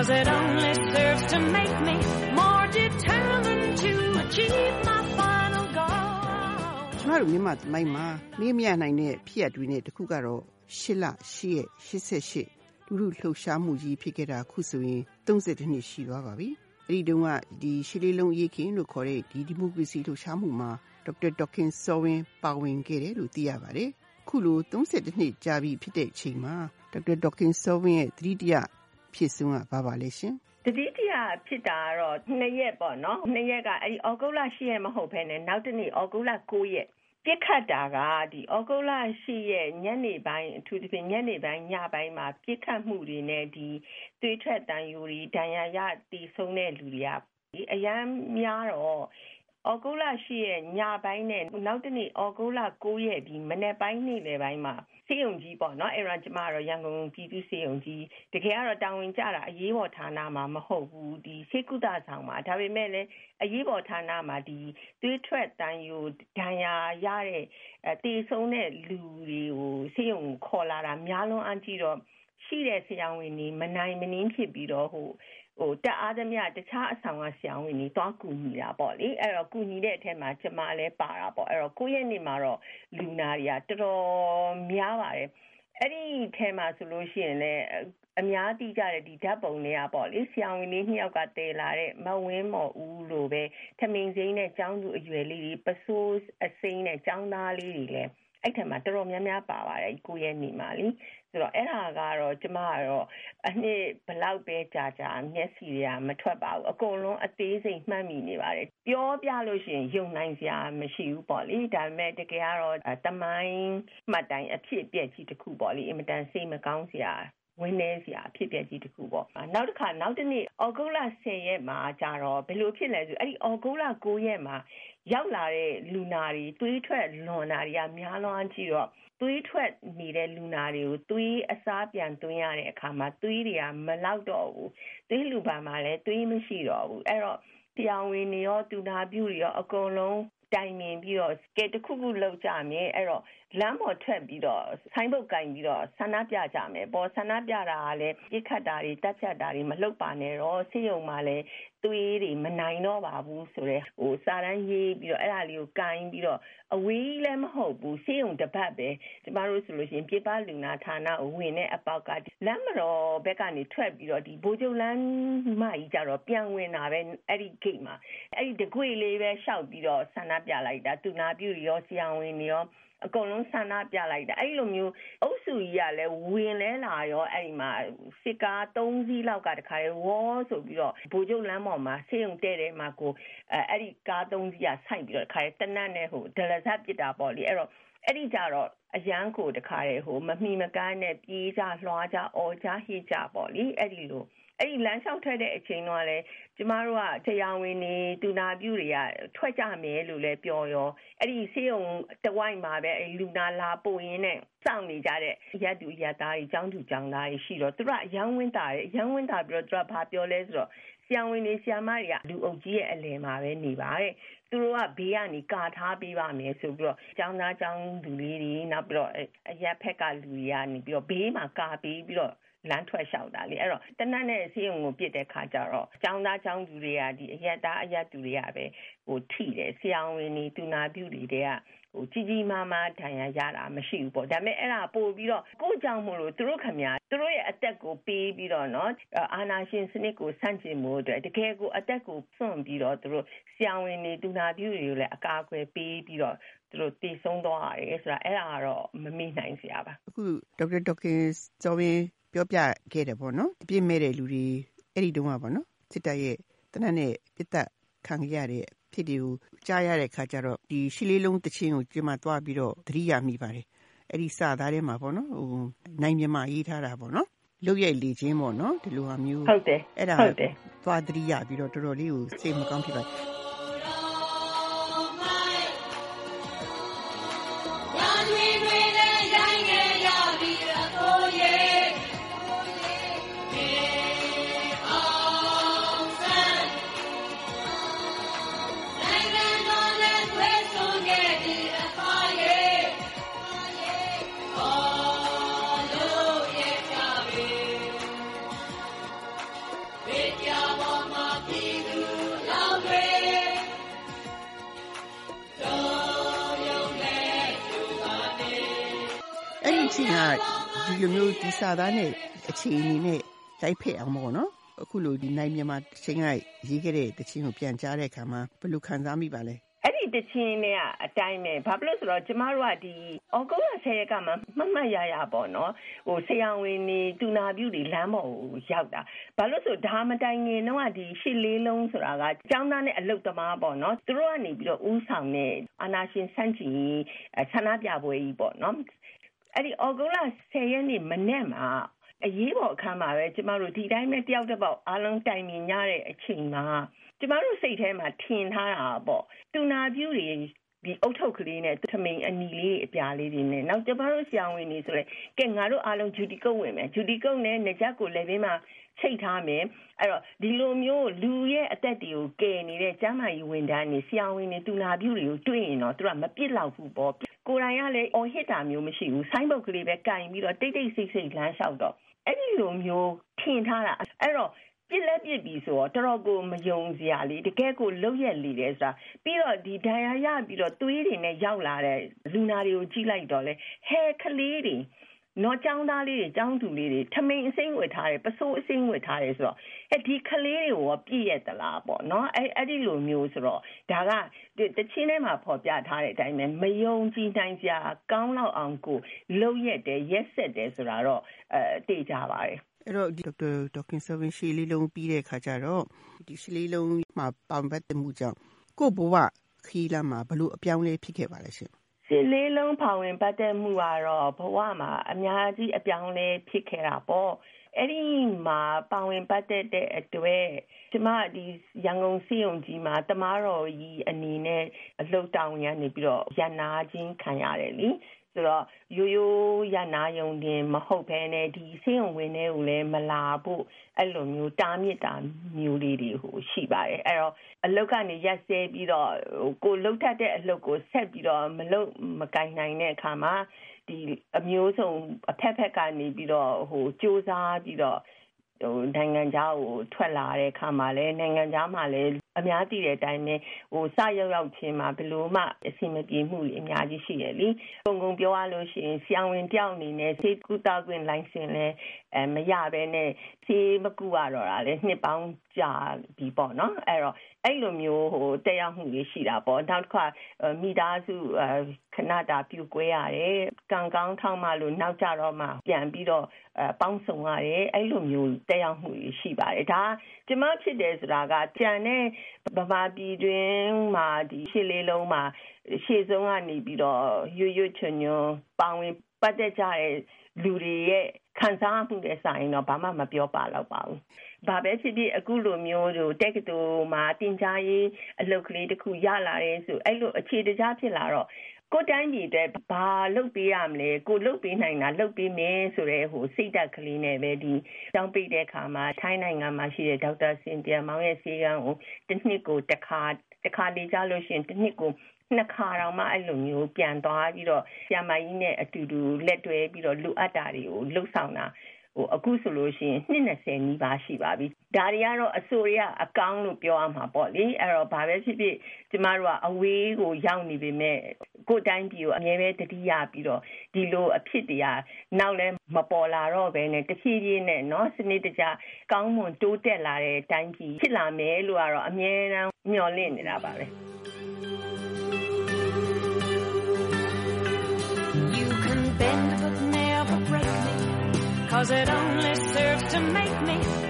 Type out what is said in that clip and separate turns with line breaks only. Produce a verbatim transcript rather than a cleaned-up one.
'cause it only serves to make me more determined to achieve my final goal.
ကျမတို့မြန်မာသမိုင်းမှာမေ့မြနိုင်တဲ့ဖြစ်ရပ်တွေနဲ့တစ်ခုကတော့ရှစ်လရှစ်ရက်ရှစ်ဆက်ရှစ်လူလူလှုပ်ရှားမှုကြီးဖြစ်ခဲ့တာခုဆိုရင်သုံးဆယ်နှစ်ရှိသွားပါပြီ။အဲဒီတုန်းကဒီရှစ်လေးလုံးရေးခင်လို့ခေါ်တဲ့ဒီဒီမိုကရေစီလှုပ်ရှားမှုမှာဒေါက်တာဒေါခင်စောဝင်းပါဝင်ခဲ့တယ်လို့သိရပါတယ်။ခုလိုသုံးဆယ်နှစ်ကြာပြီဖြစ်တဲ့အချိန်မှာဒေါက်တာဒေါခင်စောဝင်းရဲ့သတိတရဖြစ်ဆုံးကဘာပါလဲရှင်
။တတိတရဖြစ်တာတော့နှစ်ရက်ပေါ့နော်။နှစ်ရက်ကအဲဒီဩဂုတ်လရှစ်ရက်မဟုတ်ဘဲနဲ့နောက်တစ်နေ့ဩဂုတ်လကိုးရက်ပြစ်ခတ်တာကဒီဩဂုတ်လရှစ်ရက်ညနေပိုင်းအထူးသဖြင့်ညနေပိုင်းညပိုင်းမှာပြစ်ခတ်မှုတွေနဲ့ဒီသွေးထွက်တန်ယိုတွေဒဏ်ရာရတည်ဆုံးတဲ့လူတွေကအရန်များတော့ဩဂုတ်လရှစ်ရက်ညပိုင်းနဲ့နောက်တစ်နေ့ဩဂုတ်လကိုးရက်ဒီမနေ့ပိုင်းနေ့လယ်ပိုင်းမှာစေယုံကြီးပေါ့နော်အဲ့ဒါကျမတော့ရန်ကုန်ပြည်သူစေယုံကြီးတကယ်ကတော့တာဝန်ကျတာအရေးပေါ်ဌာနမှာမဟုတ်ဘူးဒီစေကုသဆောင်မှာဒါပေမဲ့လည်းအရေးပေါ်ဌာနမှာဒီသွေးထွက်တန်ယိုဒဏ်ရာရတဲ့တည်ဆုံးတဲ့လူတွေကိုစေယုံခေါ်လာတာများလွန်းအကြည့်တော့ရှိတဲ့ဆရာဝန်တွေမနိုင်မနှင်းဖြစ်ပြီးတော့ဟိုဟိုတအားသမျှတခြားအဆောင်ကဆရာဝန်တွေတွားကူညီတာပေါ့လေအဲ့တော့ကူညီတဲ့အထက်မှာကျမလည်းပါတာပေါ့အဲ့တော့ကိုယ့်ရဲ့နေမှာတော့လူနာတွေကတော်တော်များပါတယ်အဲ့ဒီထဲမှာဆိုလို့ရှိရင်လည်းအများသိကြတဲ့ဒီဓာတ်ပုံတွေကပေါ့လေဆရာဝန်လေးနှစ်ယောက်ကတည်လာတဲ့မဝင်းမော်ဦးလိုပဲထမင်းစိမ်းနဲ့ကျောင်းသူအရွယ်လေးတွေပစိုးအစိမ်းနဲ့ကျောင်းသားလေးတွေလည်းအဲ့ထက်မှာတော်တော်များများပါပါတယ်ကိုယ့်ရဲ့နေမှာလေဆိုတော့အဲ့ဒါကတော့ကျမကတော့အနှစ်ဘလောက်ပဲကြာကြာမျက်စိတွေကမထွက်ပါဘူးအကုန်လုံးအသေးစိတ်မှတ်မိနေပါတယ်ပြောပြလို့ရှိရင်ယုံနိုင်စရာမရှိဘူးပေါ့လေဒါပေမဲ့တကယ်ကတော့တမိုင်းမှတ်တိုင်အဖြစ်အပျက်ကြီးတစ်ခုပေါ့လေအင်မတန်စိတ်မကောင်းစရာဝင်းနေစရာအဖြစ်အပျက်ကြီးတစ်ခုပေါ့နောက်တစ်ခါနောက်တစ်နေ့ဩဂုတ်လဆယ်ရက်မှာကြာတော့ဘယ်လိုဖြစ်လဲဆိုအဲ့ဒီဩဂုတ်လကိုးရက်မှာရောက်လာတဲ့လူနာတွေသွေးထွက်လွန်တာတွေကများလွန်ကြည့်တော့သွေးထွက်နေတဲ့လူနာတွေကိုသွေးအစားပြန်သွင်းရတဲ့အခါမှာသွေးတွေကမလောက်တော့ဘူးသွေးလူပါမှာလည်းသွေးမရှိတော့ဘူးအဲ့တော့တရားဝင်တွေရောတူနာပြုတွေရောအကုန်လုံးတိုင်မြင်ပြီးတော့ကဲတစ်ခုခုလောက်ကြမယ်အဲ့တော့လမ်းပေါ်ထွက်ပြီးတော့ဆိုင်းဘုတ်ကင်ပြီးတော့ဆန္ဒပြကြမယ်ပေါ်ဆန္ဒပြတာကလည်းပြစ်ခတ်တာတွေတက်ဖြတ်တာတွေမလုပ်ပါနဲ့တော့ဆေးရုံမှာလည်းသွေးတွေမနိုင်တော့ပါဘူးဆိုတော့ဟိုစာတန်းရေးပြီးတော့အဲ့ဒါလေးကိုကင်ပြီးတော့အဝေးလည်းမဟုတ်ဘူးဆေးရုံတစ်ပတ်ပဲကျမတို့ဆိုလို့ရှိရင်ပြပလူနာဌာနကိုဝင်တဲ့အပေါက်ကလမ်းမတော်ဘက်ကနေထွက်ပြီးတော့ဒီဘိုးကျုပ်လမ်းမကြီးကြတော့ပြန်ဝင်တာပဲအဲ့ဒီ gate မှာအဲ့ဒီတကွေလေးပဲရှောက်ပြီးတော့ဆန္ဒပြလိုက်တာတူနာပြူရောဆရာဝန်တွေရောအကုန်လုံးဆန္ဒပြလိုက်တာအဲ့လိုမျိုးအုပ်စုကြီးကလည်းဝင်လဲလာရောအဲ့ဒီမှာစစ်ကားသုံးစီးလောက်ကတခါလေဝေါ်ဆိုပြီးတော့ဘိုးကျုပ်လမ်းပေါ်မှာဆေးရုံတဲ့တဲ့မှာကိုအဲ့ဒီကားသုံးစီးကဆိုက်ပြီးတော့တခါလေတနတ်နဲ့ဟိုဒလဇတ်ပစ်တာပေါ့လေအဲ့တော့အဲ့ဒီကြတော့အရန်ကိုတခါလေဟိုမမီမကန်းနဲ့ပြေးကြလွှားကြအော်ကြဟိကြပေါ့လေအဲ့ဒီလိုအဲ့ဒီလမ်းလျှောက်ထွက်တဲ့အချိန်တော့လေကျမတို့ကတရားဝင်နေတူနာပြူတွေကထွက်ကြမယ်လို့လည်းပြောရောအဲ့ဒီဆေးရုံတဝိုက်မှာပဲအဲ့လူနာလာပို့ရင်းနဲ့စောင့်နေကြတဲ့ရက်တူရက်သားတွေចောင်းသူចောင်းသားတွေရှိတော့သူတို့ကအရန်ဝင်းတာတယ်အရန်ဝင်းတာပြီးတော့သူကဘာပြောလဲဆိုတော့ဆရာဝန်တွေဆရာမတွေကလူအုပ်ကြီးရဲ့အလယ်မှာပဲနေပါတဲ့သူတို့ကဘေးကနေကာထားပေးပါမယ်ဆိုပြီးတော့ចောင်းသားចောင်းသူလေးတွေနောက်ပြီးတော့အရက်ဖက်ကလူတွေကနေပြီးတော့ဘေးမှာကာပေးပြီးတော့လမ်းထွက်လျှောက်တာလေအဲ့တော့တနတ်နဲ့ဆေးရုံကိုပြစ်တဲ့ခါကျတော့ចောင်းသားចောင်းသူတွေကဒီအရက်သားအရက်သူတွေကပဲဟိုထိတယ်ဆရာဝန်တွေတူနာပြုတွေကဟိုကြီးကြီးမားမားဒဏ်ရာရတာမရှိဘူးပေါ့ဒါပေမဲ့အဲ့ဒါပို့ပြီးတော့ကိုယ့်ကြောင့်မို့လို့သူတို့ခင်ဗျာသူတို့ရဲ့အသက်ကိုပေးပြီးတော့เนาะအာနာရှင်စနစ်ကိုဆန့်ကျင်မှုအတွက်တကယ်ကိုအသက်ကိုစွန့်ပြီးတော့သူတို့ဆရာဝန်တွေတူနာပြုတွေကိုလည်းအကာအကွယ်ပေးပြီးတော့သူတို့တည်ဆုံးသွားရတယ်ဆိုတာအဲ့ဒါကတော့မမေ့နိုင်စရာပါ
အခုဒေါက်တာဒေါခင်စောဝင်းပြောပြခဲ့တယ်ပေါ့နော်အပြစ်မဲ့တဲ့လူတွေအဲ့ဒီတုန်းကပေါ့နော်စစ်တပ်ရဲ့တနက်နဲ့ပြစ်တက်ခံရတဲ့ဖြစ်တွေကိုကြားရတဲ့ခါကျတော့ဒီရှစ်လေးလုံးတချင်းကိုကျမသွားပြီးတော့သတိရမိပါတယ်အဲ့ဒီစာသားထဲမှာပေါ့နော်ဟိုနိုင်မြန်မာရေးထားတာပေါ့နော်လုတ်ရိုက်လေချင်းပေါ့နော်ဒီလိုဟာမျိုး
ဟုတ်တယ်
အဲ့ဒါဟုတ်တယ်သွားသတိရပြီးတော့တော်တော်လေးကိုစိတ်မကောင်းဖြစ်ပါတယ်ချင်းကဒီလိုမျိုးဒီစာသားနဲ့အခြေအနေနဲ့တိုက်ဖက်အောင်ပေါ့နော်အခုလိုဒီနိုင်မြန်မာတချင်းကရေးခဲ့တဲ့တချင်းကိုပြန်ကြားတဲ့အခါမှာဘယ်လိုခံစားမိပါလဲ
အဲ့ဒီတချင်းနဲ့အတိုင်းပဲဘာဖြစ်လို့ဆိုတော့ကျမတို့ကဒီဩဂုတ်လဆယ်ရက်ကမှမှတ်မှတ်ရရပေါ့နော်ဟိုဆရာဝန်တွေတူနာပြုတွေလမ်းပေါ်ကိုရောက်တာဘာလို့ဆိုဒါမတိုင်ငင်တော့ဒီရှစ်လေးလုံးဆိုတာကကျောင်းသားနဲ့အလုပ်သမားပေါ့နော်သူတို့ကနေပြီးတော့ဥဆောင်တဲ့အာနာရှင်စန့်ကျင်ဆန္ဒပြပွဲကြီးပေါ့နော်အဲ့ဒီဩဂုတ်လဆယ်ရက်နေ့မနေ့မှာအရေးပေါ်အခါမှာပဲကျမတို့ဒီတိုင်းပဲတယောက်တစ်ပေါက်အားလုံးတိုင်မြင်ရတဲ့အချိန်မှာကျမတို့စိတ်ထဲမှာထင်ထားတာပေါ့တူနာပြူတွေဒီအုတ်ထုပ်ကလေးနဲ့ထမိန်အနီလေးအပြာလေးတွေနဲ့နောက်ကျမတို့ဆရာဝန်တွေဆိုလဲကဲငါတို့အားလုံးဂျူတီကုတ်ဝင်မယ်ဂျူတီကုတ်နဲ့နေချက်ကိုလည်းဘေးမှာချိတ်ထားမယ်အဲ့တော့ဒီလိုမျိုးလူရဲ့အသက်တွေကိုကယ်နေတဲ့ကျန်းမာရေးဝန်ထမ်းတွေဆရာဝန်တွေတူနာပြူတွေကိုတွေ့ရင်တော့သူကမပြစ်လောက်ဘူးပေါ့ကိုယ်တိုင်ကလည်းအော်ဟစ်တာမျိုးမရှိဘူးဆိုင်းဘုတ်ကလေးပဲကင်ပြီးတော့တိတ်တိတ်ဆိတ်ဆိတ်လမ်းလျှောက်တော့အဲ့ဒီလိုမျိုးထင်ထားတာအဲ့တော့ပြစ်လက်ပြစ်ပြီးဆိုတော့တော်တော်ကိုမယုံစရာလေးတကယ်ကိုလှုပ်ရက်လေတယ်ဆိုတာပြီးတော့ဒီဒဏ်ရာရပြီးတော့သွေးတွေနဲ့ရောက်လာတဲ့လူနာတွေကိုကြည့်လိုက်တော့လေဟဲကလေးတွေနော်ចောင်းသားလေးတွေចောင်းသူလေးတွေထမိန်အစိမ့်ဝတ်ထားတယ်ပစိုးအစိမ့်ဝတ်ထားတယ်ဆိုတော့အဲဒီကလေးတွေကိုပြည့်ရတလားပေါ့နော်အဲအဲ့ဒီလိုမျိုးဆိုတော့ဒါကတချင်းထဲမှာဖော်ပြထားတဲ့အတိုင်းပဲမယုံကြည်နိုင်စရာကောင်းလောက်အောင်ကိုလှုပ်ရက်တယ်ရက်ဆက်တယ်ဆိုတာတော့အဲသိကြပါတယ်
အဲ့တော့ဒေါက်တာဒေါက်ခင်ဆဗင်ရှီလီလုံးပြီးတဲ့အခါကျတော့ဒီရှီလီလုံးမှာပေါင်ပတ်တဲ့မှုကြောင့်ကိုဘဝခီးလာမှာဘလို့အပြောင်းလဲဖြစ်ခဲ့ပါလဲရှင်
ရှီလီလုံးပါဝင်ပတ်တဲ့မှုကတော့ဘဝမှာအများကြီးအပြောင်းလဲဖြစ်ခဲ့တာပေါ့အဲ့ဒီမှာပါဝင်ပတ်တဲ့အတွက်ကျမဒီရန်ကုန်စီယုံကြီးမှာတမားတော်ကြီးအနေနဲ့အလှုပ်တောင်းရနေပြီးတော့ရန်နာချင်းခံရတယ်လीဆိုတော့ရိုးရိုးရနာယုံတင်မဟုတ်ဘဲနဲ့ဒီဆေးရုံဝင်တဲ့ကိုလည်းမလာဖို့အဲ့လိုမျိုးတားမြစ်တာမျိုးလေးတွေဟိုရှိပါတယ်အဲ့တော့အလုပ်ကနေရက်စဲပြီးတော့ကိုလှုပ်ထက်တဲ့အလုပ်ကိုဆက်ပြီးတော့မလုပ်မကင်နိုင်တဲ့အခါမှာဒီအမျိုးစုံအဖက်ဖက်ကနေပြီးတော့ဟိုစူးစမ်းပြီးတော့ဟိုနိုင်ငံခြားကိုထွက်လာတဲ့အခါမှာလည်းနိုင်ငံခြားမှာလည်းအများသိတဲ့အတိုင်းပဲဟိုစရောက်ရောက်ချင်းမှာဘယ်လိုမှအဆင်မပြေမှုတွေအများကြီးရှိတယ်လीပုံကုန်ပြောရလို့ရှိရင်ဆရာဝန်တယောက်အနေနဲ့ဆေးကုသခွင့်လိုင်စင်လည်းအဲမရဘဲနဲ့ဆေးမကုရတော့တာလည်းနှစ်ပေါင်းကြာပြီပေါ့နော်အဲ့တော့အဲ့လိုမျိုးဟိုတက်ရောက်မှုတွေရှိတာပေါ့နောက်တစ်ခါမိသားစုခဏတာပြူကွဲရတယ်ကံကောင်းထောက်မှလို့နောက်ကြတော့မှပြန်ပြီးတော့ပေါင်းစုံရတယ်အဲ့လိုမျိုးတက်ရောက်မှုတွေရှိပါတယ်ဒါကျမဖြစ်တယ်ဆိုတာကကြံတဲ့ဗမာပြည်တွင်မှာဒီရှစ်လေးလုံးမှာရှေ့ဆုံးကနေပြီးတော့ရွရွချွညွန်ပေါင်းဝင်ပတ်သက်ကြတဲ့လူတွေရဲ့ခံစားမှုတွေဆိုင်တော့ဘာမှမပြောပါတော့ပါဘူးဘာပဲဖြစ်ဖြစ်အခုလိုမျိုးတို့တက်ကတူမှာတင်ကြားရေးအလုပ်ကလေးတစ်ခုရလာတယ်ဆိုအဲ့လိုအခြေတကြားဖြစ်လာတော့ကိုတိုင်းပြည်တဲ့ဘာလုပ်ပေးရမလဲကိုလုပ်ပေးနိုင်တာလုပ်ပေးမယ်ဆိုတဲ့ဟိုစိတ်ဓာတ်ကလေးနဲ့ပဲဒီတောင်းပိတ်တဲ့အခါမှာထိုင်းနိုင်ငံမှာရှိတဲ့ဒေါက်တာစင်ပြန်မောင်ရဲ့ဆေးကန်းကိုတစ်နှစ်ကိုတစ်ခါတစ်ခါလေးကြားလို့ရှိရင်တစ်နှစ်ကိုနှစ်ခါတော့မှအဲ့လိုမျိုးပြန်သွားပြီးတော့ဆရာမကြီးနဲ့အတူတူလက်တွဲပြီးတော့လူအပ်တာတွေကိုလှုပ်ဆောင်တာဟိုအခုဆိုလို့ရှိရင်နှစ်၂၀နီးပါးရှိပါပြီဒါတွေကတော့အစိုးရအကောင်းလို့ပြောရမှာပေါ့လေအဲ့တော့ဘာပဲဖြစ်ဖြစ်ကျမတို့ကအဝေးကိုရောက်နေပေမဲ့ကိုယ်တိုင်းပြည်ကိုအမြဲပဲတတိယပြီးတော့ဒီလိုအဖြစ်တရားနောက်လဲမပေါ်လာတော့ဘဲနဲ့တဖြည်းဖြည်းနဲ့เนาะစနစ်တကျကောင်းမွန်တိုးတက်လာတဲ့တိုင်းပြည်ဖြစ်လာမယ်လို့ကတော့အမြဲတမ်းမျှော်လင့်နေတာပါပဲ
You can bend but never break me, 'cause it only serves to make me